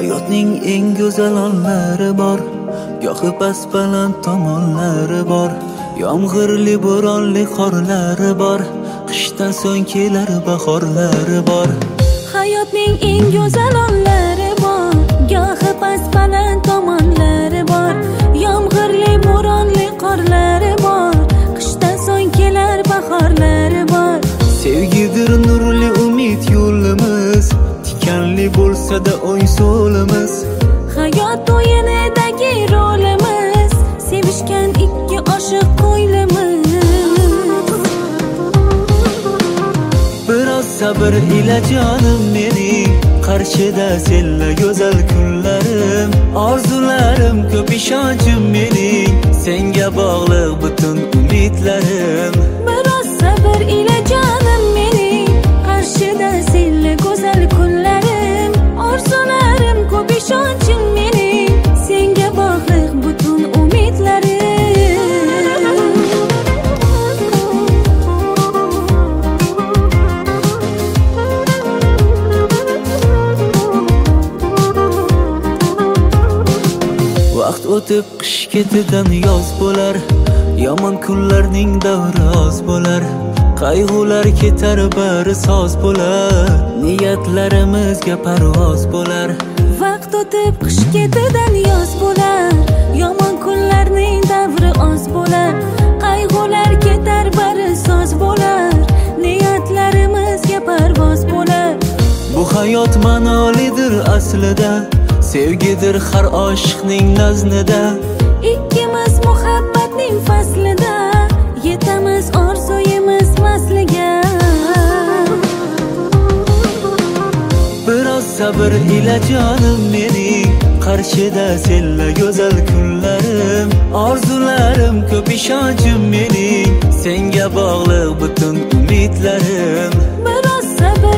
Hayotning eng go'zal onlari bor, gohi past baland tomonlari bor, yomg'irli bo'ronli qorlari bor, qishdan so'ng kelar bahorlari bor. Hayotning eng go'zal onlari bor, gohi past baland tomonlari bor, yomg'irli bo'ronli qorlari bor, qishdan so'ng kelar bahorlari bor. Sevgidir nurli umid yo'limiz, tikanli bo'lsa-da o'ng so'limiz. Hayot o'yinidagi rolimiz, sevishgan ikki oshiq ko'ylimiz. Biroz sabr ila jonim mening, qarshida senla go'zal kunlarim. Orzularim ko'p, ishonchim mening, senga bog'liq butun umidlarim. Biroz sabr ila jonim mening, qarshida senla go'zal kunlarim. Orzularim ko'p, ishonchim mening, senga bog'liq butun umidlarim. Vaqt o'tib qish ketidan yoz bo'lar, yomon kunlarning davri oz bo'lar. Qayg'ular ketar, bari soz bo'lar, niyatlarimizga parvoz bo'lar. Vaqt o'tib qish ketidan yoz bo'lar, yomon kunlarning davri oz bo'lar. Qayg'ular ketar, bari soz bo'lar, niyatlarimizga parvoz bo'lar. Bu hayot ma'nolidir aslida, sevgidir har oshiqning naznida. Ikkimiz muhabbatning faslida, yetamiz orzuyimiz vasliga. Biroz sabr ila jonim mening, qarshida senla go'zal kunlarim. Orzularim ko'p, ishonchim mening, senga bog'liq butun umidlarim. Biroz sabr